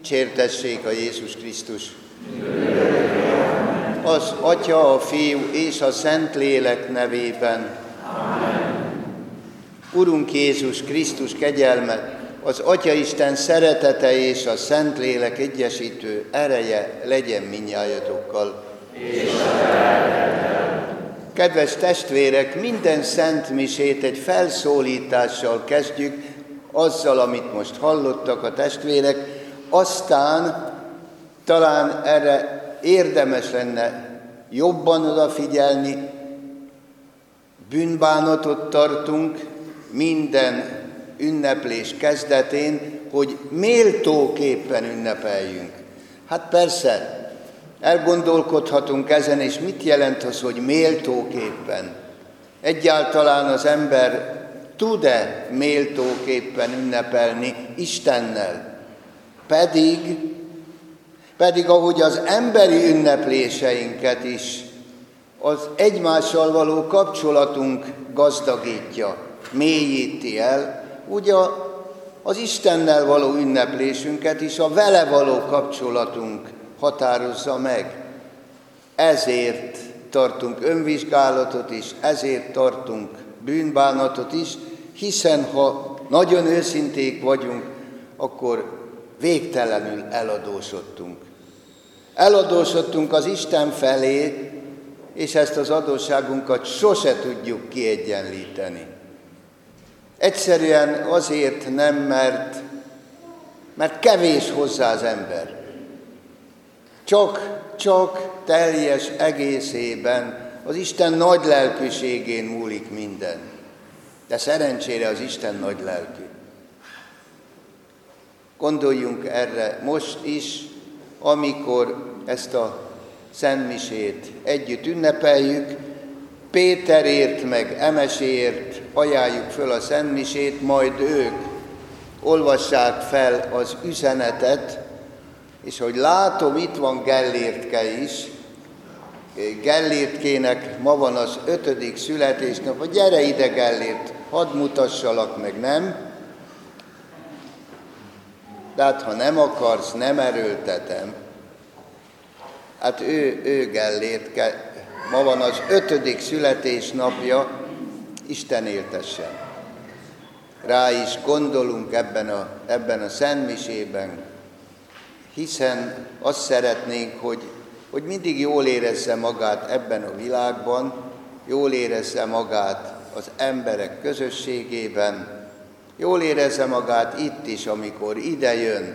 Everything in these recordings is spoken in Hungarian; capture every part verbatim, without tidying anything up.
Dicsértessék a Jézus Krisztus! Az Atya, a Fiú és a Szentlélek nevében. Amen. Urunk Jézus Krisztus kegyelme, az Atyaisten szeretete és a Szentlélek egyesítő ereje legyen mindnyájatokkal. És kedves testvérek, minden szent misét egy felszólítással kezdjük, azzal, amit most hallottak a testvérek, aztán talán erre érdemes lenne jobban odafigyelni. Bűnbánatot tartunk minden ünneplés kezdetén, hogy méltóképpen ünnepeljünk. Hát persze, elgondolkodhatunk ezen, és mit jelent az, hogy méltóképpen? Egyáltalán az ember tud-e méltóképpen ünnepelni Istennel? Pedig, pedig ahogy az emberi ünnepléseinket is az egymással való kapcsolatunk gazdagítja, mélyíti el, ugye az Istennel való ünneplésünket is a vele való kapcsolatunk határozza meg. Ezért tartunk önvizsgálatot is, ezért tartunk bűnbánatot is, hiszen ha nagyon őszinték vagyunk, akkor végtelenül eladósodtunk. Eladósodtunk az Isten felé, és ezt az adósságunkat sose tudjuk kiegyenlíteni. Egyszerűen azért nem, mert, mert kevés hozzá az ember. Csak, csak teljes egészében az Isten nagy lelkűségén múlik minden. De szerencsére az Isten nagy lelkű. Gondoljunk erre most is, amikor ezt a szentmisét együtt ünnepeljük, Péterért meg Emeséért ajánljuk föl a szentmisét, majd ők olvassák fel az üzenetet, és hogy látom, itt van Gellértke is. Gellértkének ma van az ötödik születésnap, vagy gyere ide, Gellért, hadd mutassalak meg, nem? De hát, ha nem akarsz, nem erőltetem. Hát ő, ő Gellértke, ma van az ötödik születésnapja, Isten éltessen. Rá is gondolunk ebben a, ebben a szentmisében, hiszen azt szeretnénk, hogy, hogy mindig jól érezze magát ebben a világban, jól érezze magát az emberek közösségében, jól érezze magát itt is, amikor ide jön.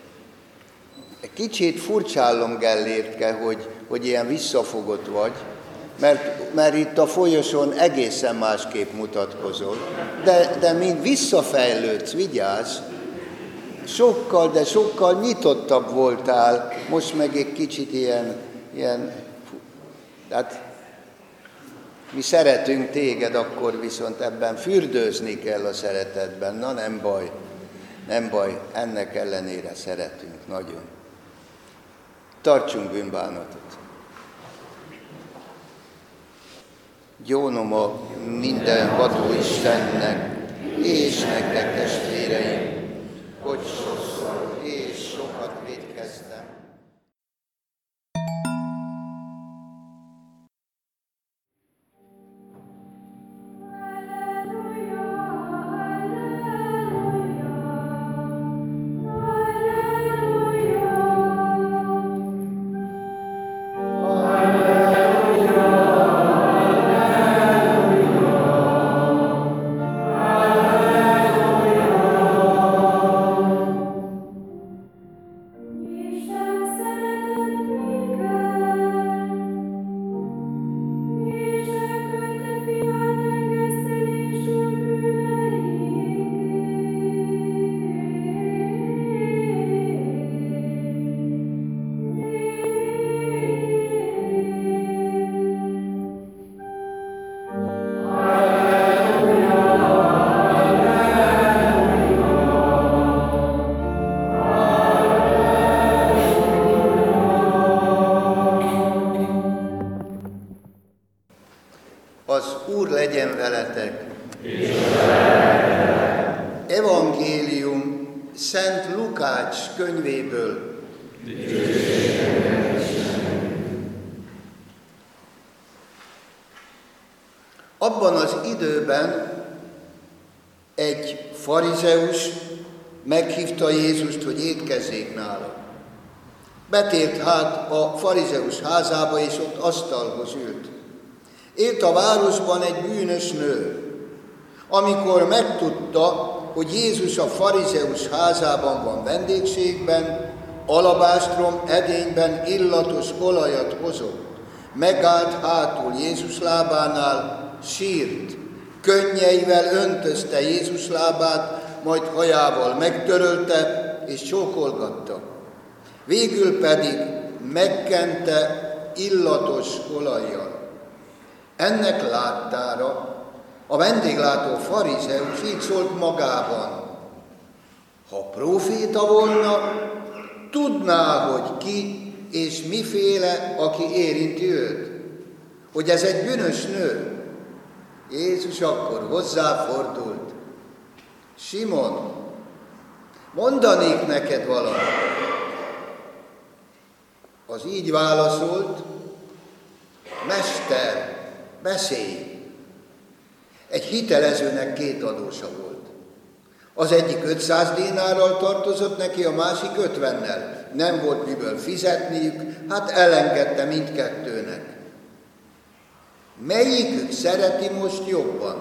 Kicsit furcsálom, Gellértke, hogy, hogy ilyen visszafogott vagy, mert, mert itt a folyosón egészen másképp mutatkozol. De, de mint visszafejlődsz, vigyázz, sokkal, de sokkal nyitottabb voltál, most meg egy kicsit ilyen, ilyen tehát mi szeretünk téged, akkor viszont ebben fürdőzni kell a szeretetben. Na nem baj, nem baj, ennek ellenére szeretünk nagyon. Tartsunk bűnbánatot. Gyónom mindenható Istennek, és nektek testvéreim, hogy sokszor és sokat vétkeztem. Az Úr legyen veletek. Evangélium Szent Lukács könyvéből. Abban az időben egy farizeus meghívta Jézust, hogy étkezzék nála. Betért hát a farizeus házába, és ott asztalhoz ült. Élt a városban egy bűnös nő. Amikor megtudta, hogy Jézus a farizeus házában van vendégségben, alabástrom edényben illatos olajat hozott. Megállt hátul Jézus lábánál, sírt, könnyeivel öntözte Jézus lábát, majd hajával megtörölte és csókolgatta. Végül pedig megkente illatos olajjal. Ennek láttára a vendéglátó farizeus így szólt magában: ha próféta volna, tudná, hogy ki és miféle, aki érinti őt, hogy ez egy bűnös nő. Jézus akkor hozzáfordult: Simon, mondanék neked valamit. Az így válaszolt: Mester, beszélj! Egy hitelezőnek két adósa volt. Az egyik ötszáz dénárral tartozott neki, a másik ötvennel. Nem volt miből fizetniük, hát elengedte mindkettőnek. Melyikük szereti most jobban?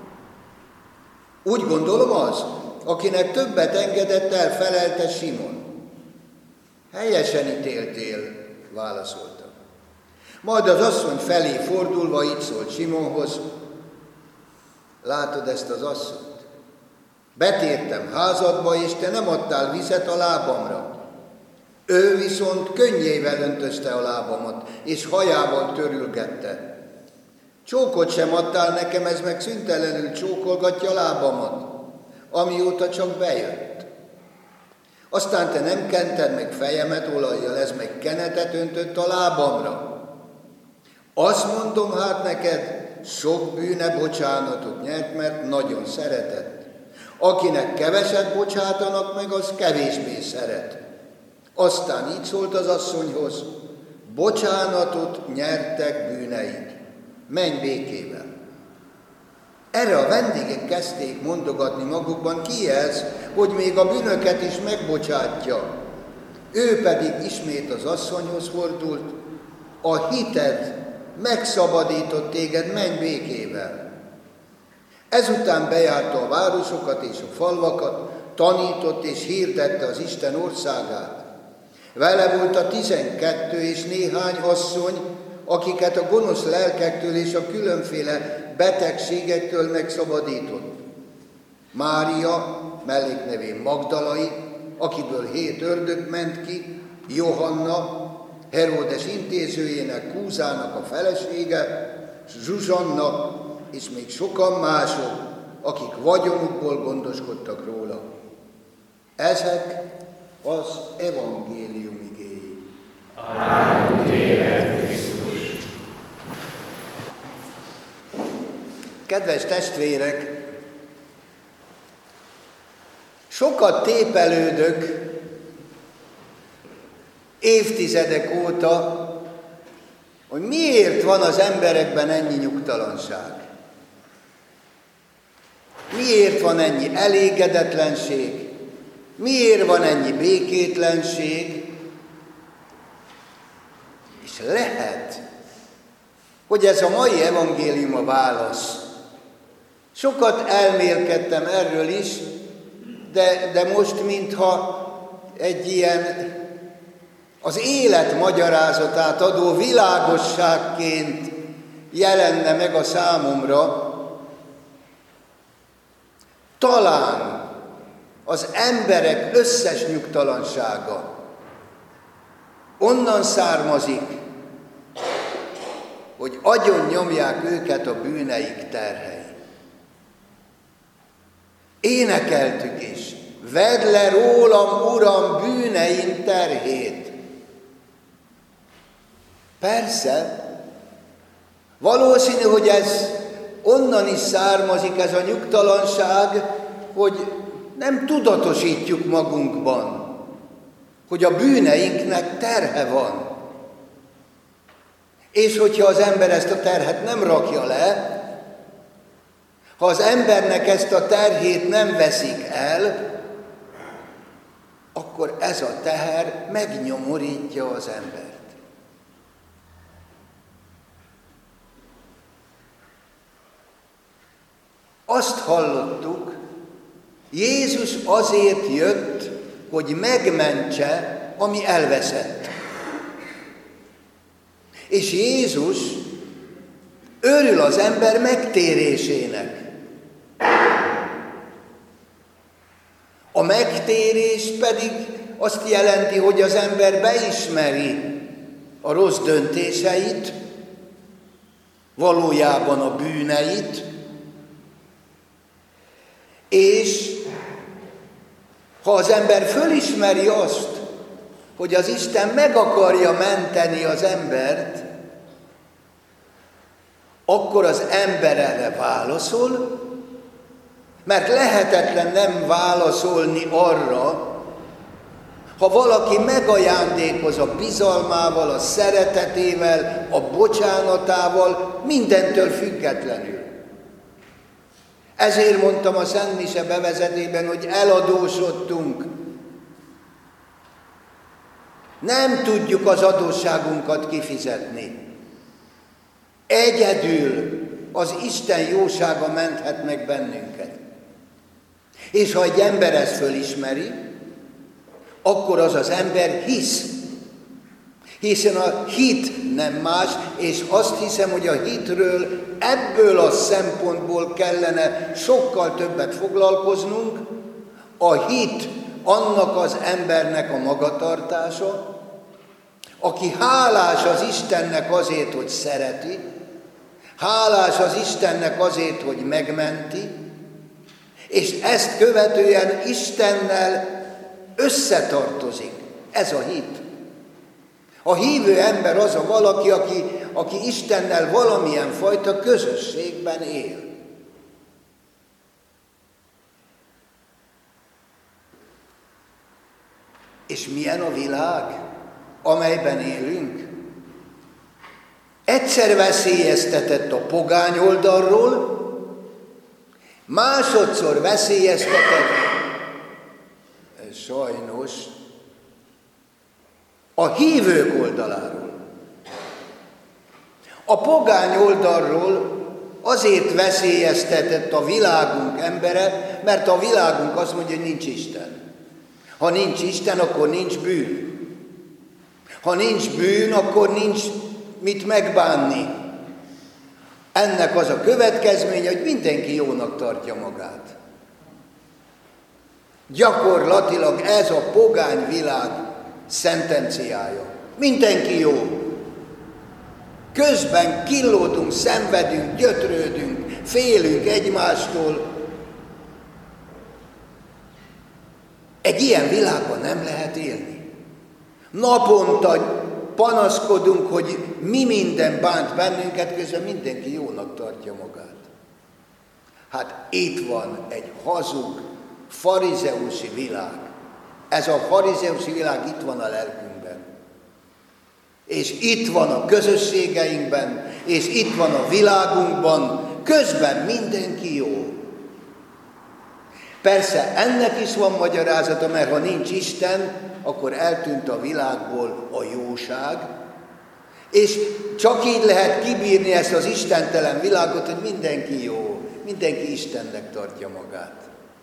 Úgy gondolom az, akinek többet engedett el, felelte Simon. Helyesen ítéltél, válaszolta. Majd az asszony felé fordulva így szólt Simonhoz: látod ezt az asszonyt? Betértem házadba, és te nem adtál vizet a lábamra. Ő viszont könnyével öntözte a lábamat, és hajával törülgette. Csókot sem adtál nekem, ez meg szüntelenül csókolgatja lábamat, amióta csak bejött. Aztán te nem kented meg fejemet olajjal, ez meg kenetet öntött a lábamra. Azt mondom hát neked, sok bűne bocsánatot nyert, mert nagyon szeretett. Akinek keveset bocsátanak meg, az kevésbé szeret. Aztán így szólt az asszonyhoz: bocsánatot nyertek bűneid, menj békével. Erre a vendégek kezdték mondogatni magukban: ki ez, hogy még a bűnöket is megbocsátja? Ő pedig ismét az asszonyhoz fordult: a hited megszabadított téged, menj békével. Ezután bejárta a városokat és a falvakat, tanított és hirdette az Isten országát. Vele volt a tizenkettő és néhány asszony, akiket a gonosz lelkektől és a különféle betegségektől megszabadított. Mária, melléknevén Magdalai, akiből hét ördög ment ki, Johanna, Heródes intézőjének, Kúzának a felesége, Zsuzsanna, és még sokan mások, akik vagyonukból gondoskodtak róla. Ezek az evangélium igéi. Kedves testvérek, sokat tépelődök évtizedek óta, hogy miért van az emberekben ennyi nyugtalanság. Miért van ennyi elégedetlenség? Miért van ennyi békétlenség? És lehet, hogy ez a mai evangélium a válasz. Sokat elmélkedtem erről is, de, de most mintha egy ilyen az élet magyarázatát adó világosságként jelenne meg a számomra. Talán az emberek összes nyugtalansága onnan származik, hogy agyon nyomják őket a bűneik terhei. Énekeltük is: vedd le rólam, Uram, bűneim terhét. Persze, valószínű, hogy ez onnan is származik, ez a nyugtalanság, hogy nem tudatosítjuk magunkban, hogy a bűneinknek terhe van. És hogyha az ember ezt a terhet nem rakja le, ha az embernek ezt a terhét nem veszik el, akkor ez a teher megnyomorítja az embert. Azt hallottuk, Jézus azért jött, hogy megmentse, ami elveszett. És Jézus örül az ember megtérésének. A megtérés pedig azt jelenti, hogy az ember beismeri a rossz döntéseit, valójában a bűneit, és ha az ember fölismeri azt, hogy az Isten meg akarja menteni az embert, akkor az ember erre válaszol, mert lehetetlen nem válaszolni arra, ha valaki megajándékoz a bizalmával, a szeretetével, a bocsánatával, mindentől függetlenül. Ezért mondtam a Szent Mise bevezetében, hogy eladósodtunk. Nem tudjuk az adósságunkat kifizetni. Egyedül az Isten jósága menthet meg bennünket. És ha egy ember ezt fölismeri, akkor az az ember hisz. Hiszen a hit nem más, és azt hiszem, hogy a hitről ebből a szempontból kellene sokkal többet foglalkoznunk. A hit annak az embernek a magatartása, aki hálás az Istennek azért, hogy szereti, hálás az Istennek azért, hogy megmenti, és ezt követően Istennel összetartozik. Ez a hit. A hívő ember az a valaki, aki, aki Istennel valamilyen fajta közösségben él. És milyen a világ, amelyben élünk? Egyszer veszélyeztetett a pogány oldalról, másodszor veszélyeztetett, sajnos, a hívők oldaláról. A pogány oldalról azért veszélyeztetett a világunk embere, mert a világunk azt mondja, hogy nincs Isten. Ha nincs Isten, akkor nincs bűn. Ha nincs bűn, akkor nincs mit megbánni. Ennek az a következménye, hogy mindenki jónak tartja magát. Gyakorlatilag ez a pogány világ szentenciája. Mindenki jó. Közben killódunk, szenvedünk, gyötrődünk, félünk egymástól. Egy ilyen világban nem lehet élni. Naponta panaszkodunk, hogy mi minden bánt bennünket, közben mindenki jónak tartja magát. Hát itt van egy hazug, farizeusi világ. Ez a farizeusi világ itt van a lelkünkben. És itt van a közösségeinkben, és itt van a világunkban, közben mindenki jó. Persze ennek is van magyarázata, mert ha nincs Isten, akkor eltűnt a világból a jóság, és csak így lehet kibírni ezt az istentelen világot, hogy mindenki jó, mindenki Istennek tartja magát.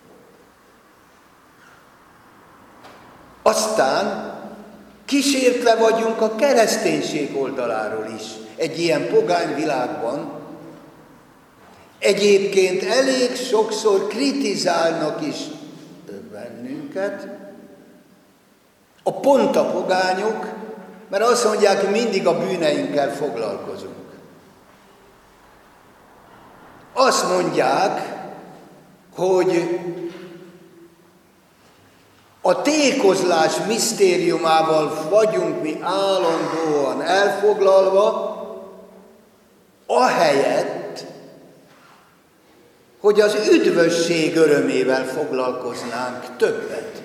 Aztán kísértve vagyunk a kereszténység oldaláról is, egy ilyen pogány világban. Egyébként elég sokszor kritizálnak is bennünket, a pont a pogányok, mert azt mondják, hogy mindig a bűneinkkel foglalkozunk. Azt mondják, hogy a tékozlás misztériumával vagyunk mi állandóan elfoglalva, ahelyett, hogy az üdvösség örömével foglalkoznánk többet.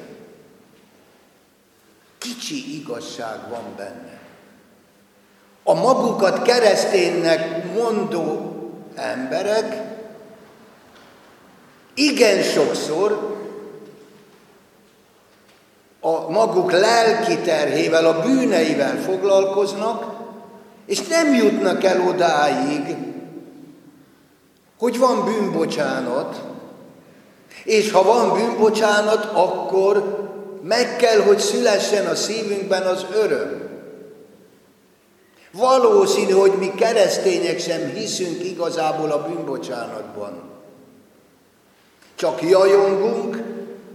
Kicsi igazság van benne. A magukat kereszténynek mondó emberek igen sokszor a maguk lelki terhével, a bűneivel foglalkoznak, és nem jutnak el odáig, hogy van bűnbocsánat, és ha van bűnbocsánat, akkor meg kell, hogy szülessen a szívünkben az öröm. Valószínű, hogy mi keresztények sem hiszünk igazából a bűnbocsánatban. Csak jajongunk,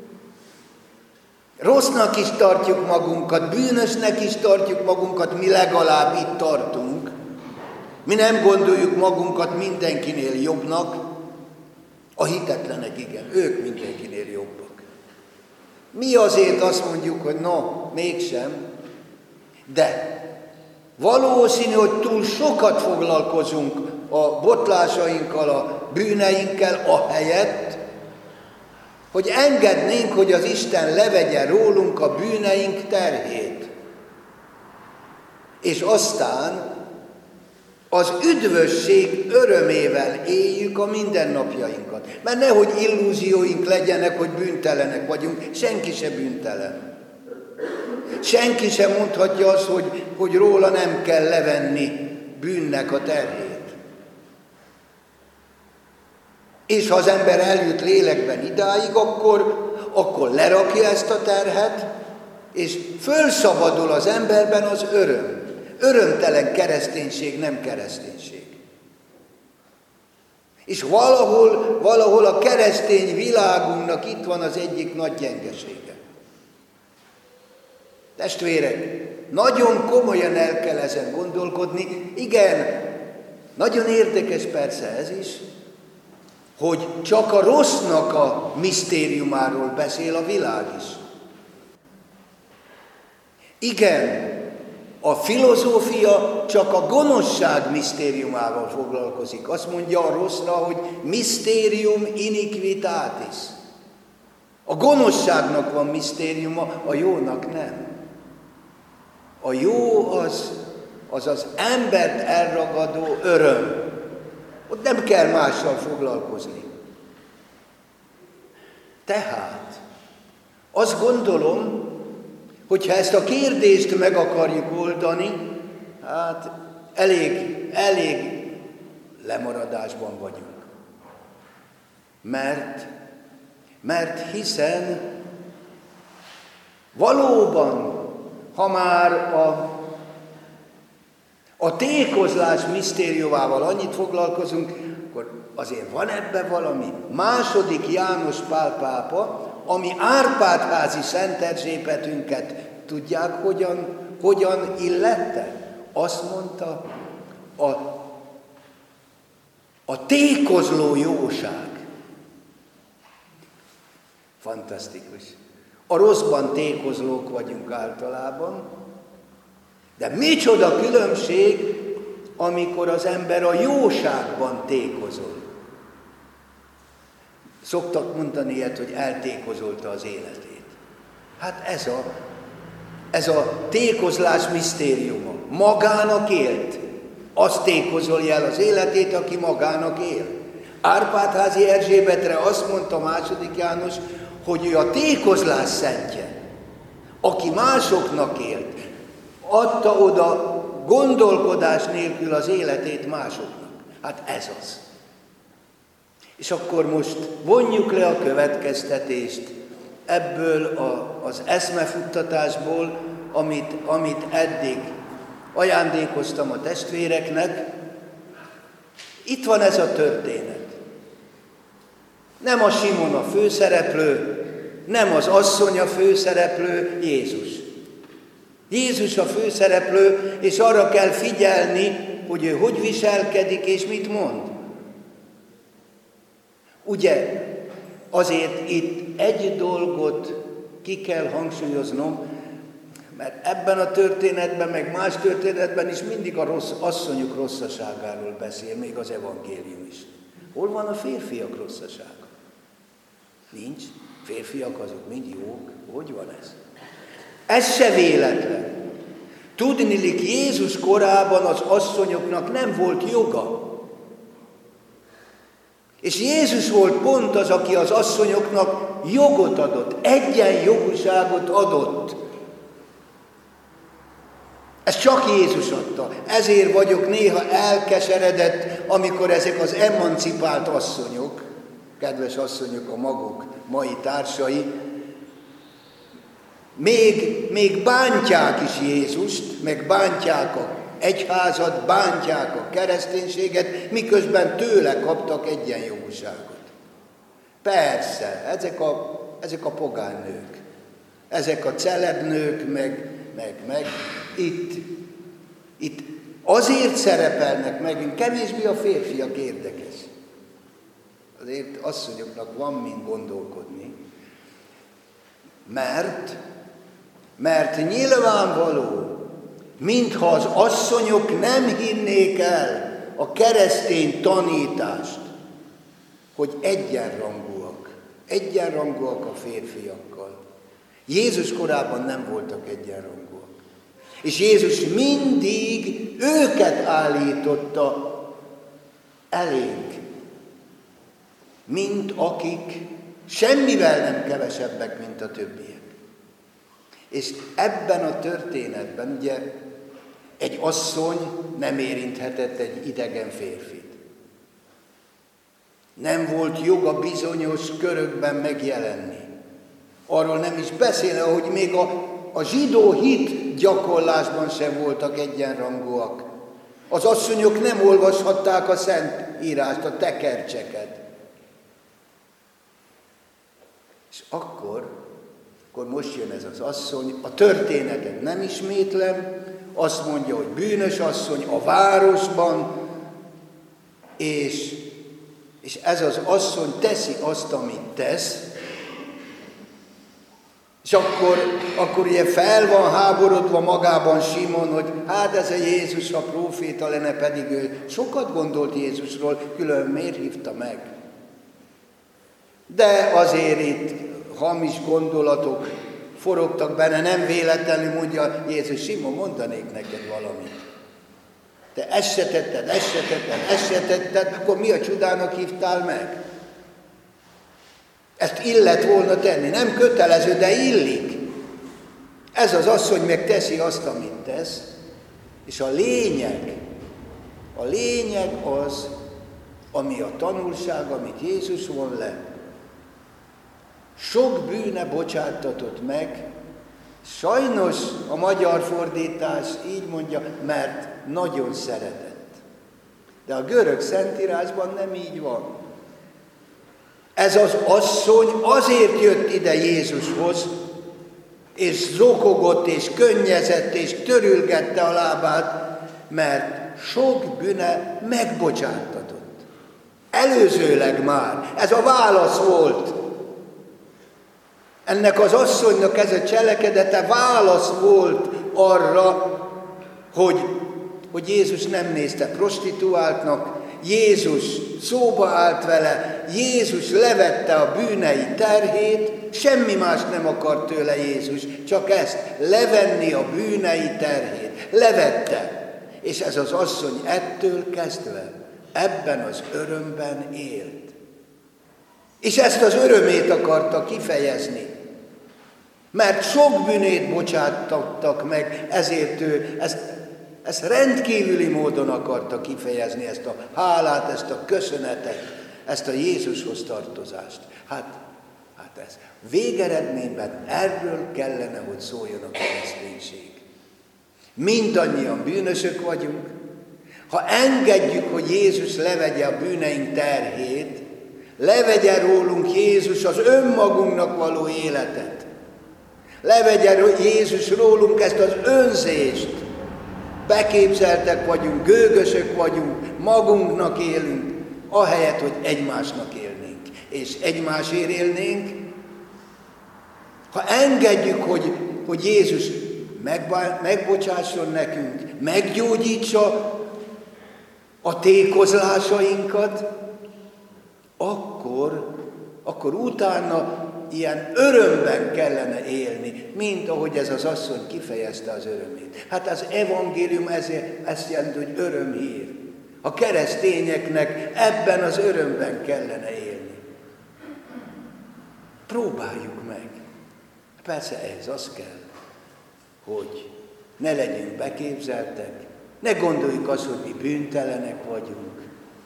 rossznak is tartjuk magunkat, bűnösnek is tartjuk magunkat, mi legalább itt tartunk. Mi nem gondoljuk magunkat mindenkinél jobbnak, a hitetlenek igen, ők mindenkinél jobbak. Mi azért azt mondjuk, hogy no, mégsem, de valószínű, hogy túl sokat foglalkozunk a botlásainkkal, a bűneinkkel, ahelyett, hogy engednénk, hogy az Isten levegye rólunk a bűneink terhét. És aztán az üdvösség örömével éljük a mindennapjainkat. Mert nehogy illúzióink legyenek, hogy bűntelenek vagyunk, senki se bűntelen. Senki sem mondhatja azt, hogy, hogy róla nem kell levenni bűnnek a terhét. És ha az ember eljut lélekben idáig, akkor, akkor lerakja ezt a terhet, és fölszabadul az emberben az öröm. Örömtelen kereszténység nem kereszténység. És valahol, valahol a keresztény világunknak itt van az egyik nagy gyengesége. Testvérek, nagyon komolyan el kell ezen gondolkodni. Igen, nagyon érdekes persze ez is, hogy csak a rossznak a misztériumáról beszél a világ is. Igen, a filozófia csak a gonoszság misztériumával foglalkozik. Azt mondja a rosszra, hogy mysterium iniquitatis. A gonoszságnak van misztériuma, a jónak nem. A jó az az, az embert elragadó öröm. Ott nem kell mással foglalkozni. Tehát azt gondolom, hogyha ezt a kérdést meg akarjuk oldani, hát elég, elég lemaradásban vagyunk. Mert, mert hiszen valóban, ha már a, a tékozlás misztériumával annyit foglalkozunk, akkor azért van ebben valami. Második János Pál pápa, ami Árpád-házi Szent Erzsébetünket tudják, hogyan, hogyan illette? Azt mondta, a, a tékozló jóság. Fantasztikus. A rosszban tékozlók vagyunk általában, de micsoda különbség, amikor az ember a jóságban tékozol. Szoktak mondani ilyet, hogy eltékozolta az életét. Hát ez a, ez a tékozlás misztériuma. Magának élt. Azt tékozolja el az életét, aki magának él. Árpád-házi Erzsébetre azt mondta második János, hogy ő a tékozlás szentje, aki másoknak élt, adta oda gondolkodás nélkül az életét másoknak. Hát ez az. És akkor most vonjuk le a következtetést ebből a, az eszmefuttatásból, amit, amit eddig ajándékoztam a testvéreknek. Itt van ez a történet. Nem a Simon a főszereplő, nem az asszony a főszereplő, Jézus. Jézus a főszereplő, és arra kell figyelni, hogy ő hogy viselkedik és mit mond. Ugye, azért itt egy dolgot ki kell hangsúlyoznom, mert ebben a történetben, meg más történetben is mindig a rossz asszonyok rosszaságáról beszél, még az evangélium is. Hol van a férfiak rosszasága? Nincs. Férfiak azok mind jók. Hogy van ez? Ez se véletlen. Tudniillik, Jézus korában az asszonyoknak nem volt joga. És Jézus volt pont az, aki az asszonyoknak jogot adott, egyenjogúságot adott. Ezt csak Jézus adta. Ezért vagyok néha elkeseredett, amikor ezek az emancipált asszonyok, kedves asszonyok, a maguk mai társai, még, még bántják is Jézust, meg bántják a egyházat, bántják a kereszténységet, miközben tőle kaptak egyenjogúságot. Persze, ezek a, ezek a pogánynők, ezek a celebnők, meg, meg, meg itt, itt azért szerepelnek megint, kevésbé a férfiak érdekes. Azért asszonyoknak van mind gondolkodni, mert, mert nyilvánvaló, mintha az asszonyok nem hinnék el a keresztény tanítást, hogy egyenrangúak, egyenrangúak a férfiakkal. Jézus korában nem voltak egyenrangúak. És Jézus mindig őket állította elénk, mint akik semmivel nem kevesebbek, mint a többiek. És ebben a történetben ugye egy asszony nem érinthetett egy idegen férfit. Nem volt joga bizonyos körökben megjelenni. Arról nem is beszélne, hogy még a, a zsidó hit gyakorlásban sem voltak egyenrangúak. Az asszonyok nem olvashatták a Szent Írást, a tekercseket. És akkor, akkor most jön ez az asszony, a történetet nem ismétlem, azt mondja, hogy bűnös asszony a városban, és, és ez az asszony teszi azt, amit tesz, és akkor, akkor ugye fel van háborodva magában Simon, hogy hát ez a Jézus, a próféta lenne, pedig ő sokat gondolt Jézusról, külön miért hívta meg. De azért itt hamis gondolatok forogtak benne, nem véletlenül mondja Jézus, Simon, mondanék neked valamit. Te ezt se tetted, ezt se tetted, ezt se tetted, akkor mi a csodának hívtál meg? Ezt illet volna tenni, nem kötelező, de illik. Ez az asszony meg teszi azt, amit tesz, és a lényeg, a lényeg az, ami a tanulság, amit Jézus von le. Sok bűne bocsáttatott meg, sajnos a magyar fordítás így mondja, mert nagyon szeretett. De a görög szentírásban nem így van. Ez az asszony azért jött ide Jézushoz, és zokogott, és könnyezett, és törülgette a lábát, mert sok bűne megbocsáttatott. Előzőleg már. Ez a válasz volt. Ennek az asszonynak ez a cselekedete válasz volt arra, hogy, hogy Jézus nem nézte prostituáltnak, Jézus szóba állt vele, Jézus levette a bűnei terhét, semmi más nem akart tőle Jézus, csak ezt, levenni a bűnei terhét. Levette. És ez az asszony ettől kezdve ebben az örömben élt. És ezt az örömét akarta kifejezni. Mert sok bűnét bocsátottak meg, ezért ő ezt, ezt rendkívüli módon akarta kifejezni, ezt a hálát, ezt a köszönetet, ezt a Jézushoz tartozást. Hát, hát ez végeredményben erről kellene, hogy szóljon a kereszténység. Mindannyian bűnösök vagyunk. Ha engedjük, hogy Jézus levegye a bűneink terhét, levegye rólunk Jézus az önmagunknak való életet, levegye Jézus rólunk ezt az önzést, beképzeltek vagyunk, gőgösök vagyunk, magunknak élünk, ahelyett, hogy egymásnak élnénk, és egymásért élnénk. Ha engedjük, hogy, hogy Jézus megbocsásson nekünk, meggyógyítsa a tékozlásainkat, akkor, akkor utána ilyen örömben kellene élni, mint ahogy ez az asszony kifejezte az örömét. Hát az evangélium ezért ezt jelenti, hogy örömhír. A keresztényeknek ebben az örömben kellene élni. Próbáljuk meg. Persze ehhez az kell, hogy ne legyünk beképzeltek, ne gondoljuk azt, hogy mi bűntelenek vagyunk,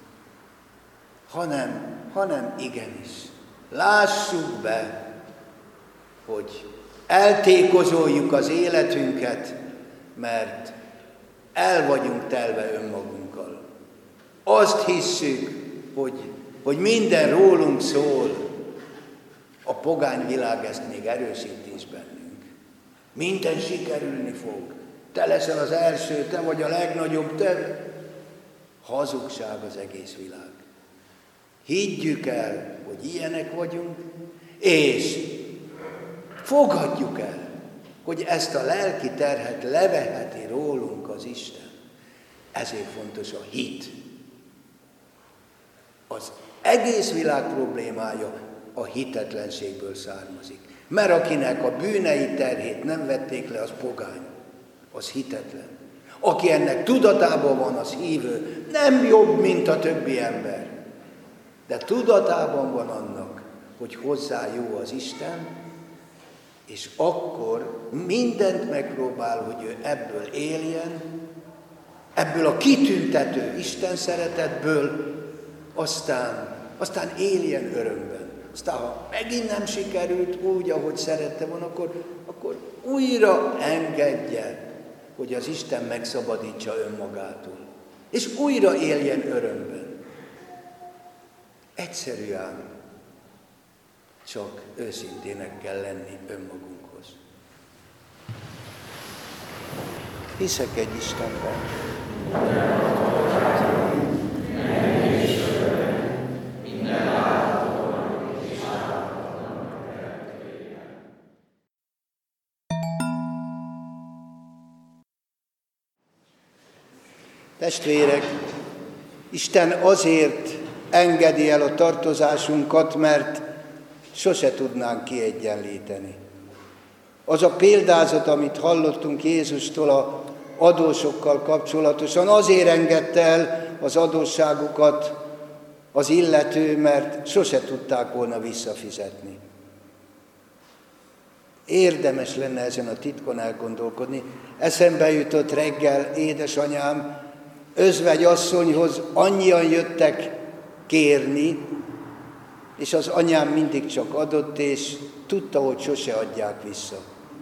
hanem, hanem igenis, lássuk be, hogy eltékozoljuk az életünket, mert el vagyunk telve önmagunkkal. Azt hisszük, hogy, hogy minden rólunk szól. A pogány világ ezt még erősíti is bennünk. Minden sikerülni fog. Te leszel az első, te vagy a legnagyobb, te. Hazugság az egész világ. Higgyük el, hogy ilyenek vagyunk, és fogadjuk el, hogy ezt a lelki terhet leveheti rólunk az Isten. Ezért fontos a hit. Az egész világ problémája a hitetlenségből származik. Mert akinek a bűnei terhét nem vették le, az pogány, az hitetlen. Aki ennek tudatában van, az hívő, nem jobb, mint a többi ember. De tudatában van annak, hogy hozzá jó az Isten, és akkor mindent megpróbál, hogy ő ebből éljen, ebből a kitüntető Isten szeretetből, aztán, aztán éljen örömben. Aztán, ha megint nem sikerült úgy, ahogy szerette volna, akkor, akkor újra engedje, hogy az Isten megszabadítsa önmagától. És újra éljen örömben. Egyszerű ám, csak őszintének kell lenni önmagunkhoz. Hiszek egy Istenben. Testvérek, Isten azért engedi el a tartozásunkat, mert sose tudnánk kiegyenlíteni. Az a példázat, amit hallottunk Jézustól a adósokkal kapcsolatosan, azért engedte el az adósságukat az illető, mert sose tudták volna visszafizetni. Érdemes lenne ezen a titkon elgondolkodni. Eszembe jutott reggel édesanyám özvegyasszonyhoz annyian jöttek kérni, és az anyám mindig csak adott, és tudta, hogy sose adják vissza.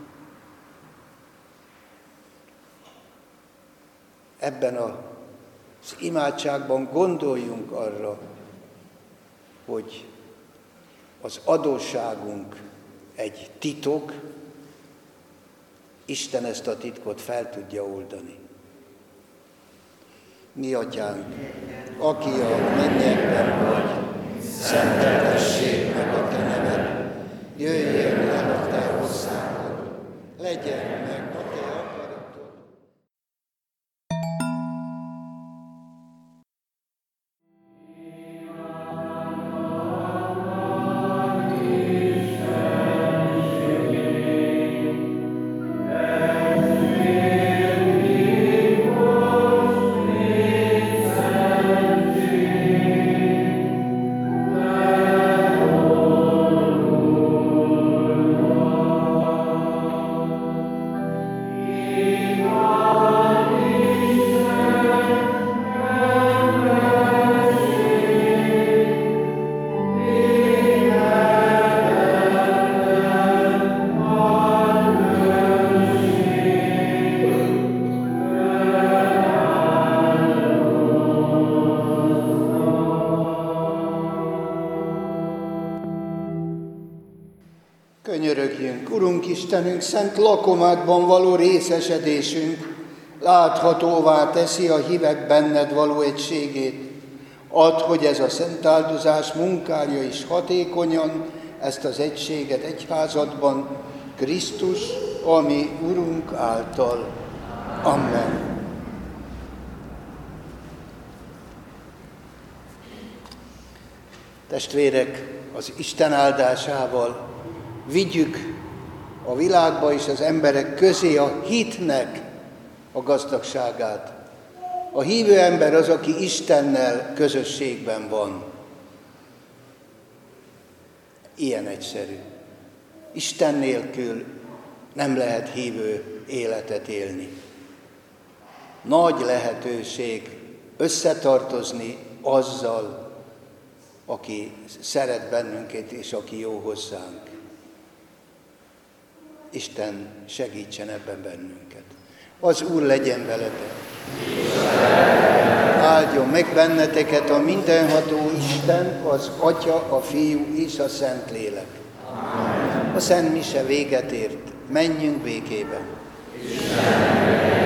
Ebben az imádságban gondoljunk arra, hogy az adósságunk egy titok, Isten ezt a titkot fel tudja oldani. Mi atyánk, aki a mennyekben vagy, szenteltessék meg a te neved, jöjjön el a te országod, legyen meg a te akaratod. Könyörögjünk, Urunk Istenünk, szent lakomádban való részesedésünk láthatóvá teszi a hívek benned való egységét. Add, hogy ez a szent áldozás munkálja is hatékonyan ezt az egységet egyházadban, Krisztus, a mi Urunk által. Amen. Testvérek, az Isten áldásával vigyük a világba és az emberek közé a hitnek a gazdagságát. A hívő ember az, aki Istennel közösségben van. Ilyen egyszerű. Isten nélkül nem lehet hívő életet élni. Nagy lehetőség összetartozni azzal, aki szeret bennünket, és aki jó hozzánk. Isten segítsen ebben bennünket. Az Úr legyen veletek. Áldjon meg benneteket a mindenható Isten, az Atya, a Fiú és a Szentlélek. A Szent Mise véget ért. Menjünk békében.